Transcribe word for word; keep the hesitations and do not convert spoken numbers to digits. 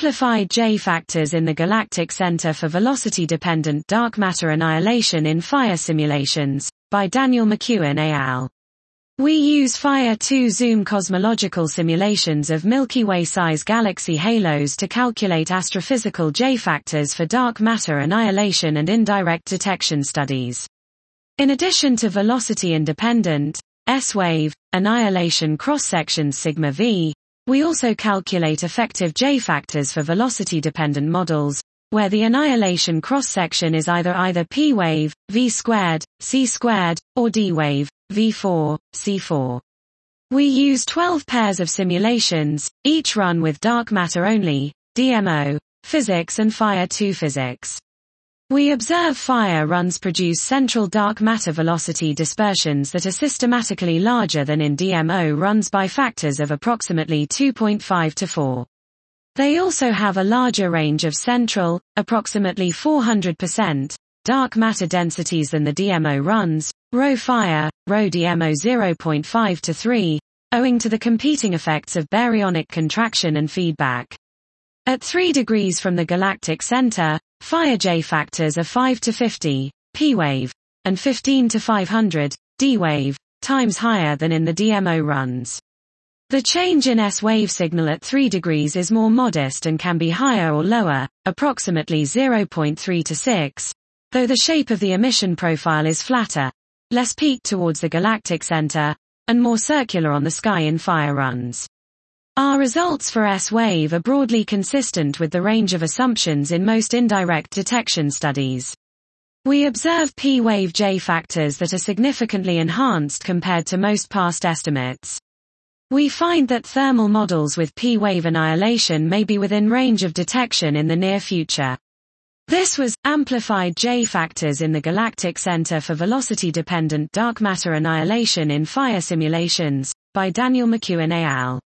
Amplified J-factors in the galactic center for velocity-dependent dark matter annihilation in fire simulations, by Daniel McEwen et al. We use Fire two zoom cosmological simulations of Milky Way-size galaxy halos to calculate astrophysical J-factors for dark matter annihilation and indirect detection studies. In addition to velocity-independent, S-wave, annihilation cross-sections sigma V, we also calculate effective J-factors for velocity-dependent models, where the annihilation cross-section is either either P-wave, V squared, C squared, or D-wave, V four, C four. We use twelve pairs of simulations, each run with dark matter only, D M O, physics and Fire two physics. We observe Fire runs produce central dark matter velocity dispersions that are systematically larger than in D M O runs by factors of approximately two point five to four. They also have a larger range of central, approximately four hundred percent, dark matter densities than the D M O runs, ρ Fire, ρ D M O zero point five to three, owing to the competing effects of baryonic contraction and feedback. At three degrees from the galactic center, Fire J-factors are five to fifty, P-wave, and fifteen to five hundred, D-wave, times higher than in the D M O runs. The change in S-wave signal at three degrees is more modest and can be higher or lower, approximately zero point three to six, though the shape of the emission profile is flatter, less peaked towards the galactic center, and more circular on the sky in Fire runs. Our results for S-wave are broadly consistent with the range of assumptions in most indirect detection studies. We observe P-wave J-factors that are significantly enhanced compared to most past estimates. We find that thermal models with P-wave annihilation may be within range of detection in the near future. This was Amplified J-factors in the galactic center for velocity-dependent dark matter annihilation in fire simulations, by Daniel McEwen et al.